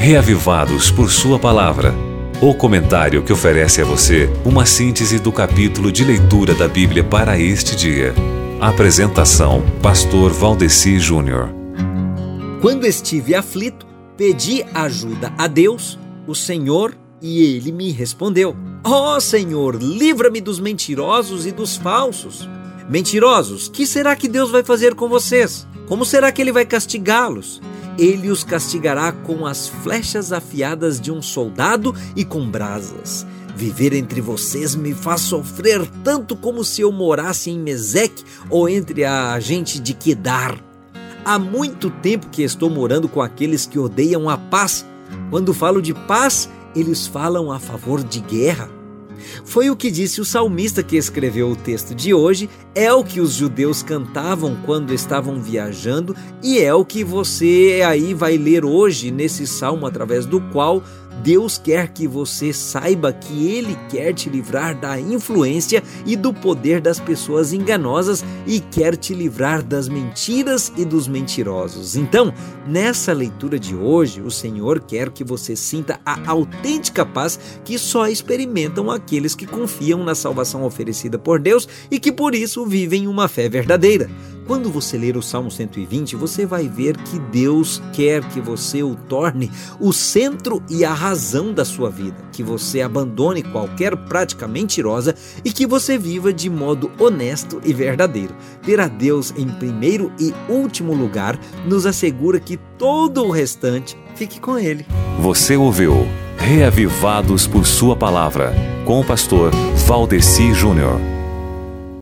Reavivados por Sua Palavra. O comentário que oferece a você uma síntese do capítulo de leitura da Bíblia para este dia. Apresentação: Pastor Valdeci Júnior. Quando estive aflito, pedi ajuda a Deus, o Senhor, e Ele me respondeu. Ó Senhor, livra-me dos mentirosos e dos falsos. Mentirosos, que será que Deus vai fazer com vocês? Como será que Ele vai castigá-los? Ele os castigará com as flechas afiadas de um soldado e com brasas. Viver entre vocês me faz sofrer tanto como se eu morasse em Meseque ou entre a gente de Quedar. Há muito tempo que estou morando com aqueles que odeiam a paz. Quando falo de paz, eles falam a favor de guerra. Foi o que disse o salmista que escreveu o texto de hoje, é o que os judeus cantavam quando estavam viajando e é o que você aí vai ler hoje nesse salmo através do qual Deus quer que você saiba que Ele quer te livrar da influência e do poder das pessoas enganosas e quer te livrar das mentiras e dos mentirosos. Então, nessa leitura de hoje, o Senhor quer que você sinta a autêntica paz que só experimentam aqueles que confiam na salvação oferecida por Deus e que por isso vivem uma fé verdadeira. Quando você ler o Salmo 120, você vai ver que Deus quer que você o torne o centro e a razão da sua vida, que você abandone qualquer prática mentirosa e que você viva de modo honesto e verdadeiro. Ter a Deus em primeiro e último lugar nos assegura que todo o restante fique com Ele. Você ouviu Reavivados por Sua Palavra, com o pastor Valdeci Júnior.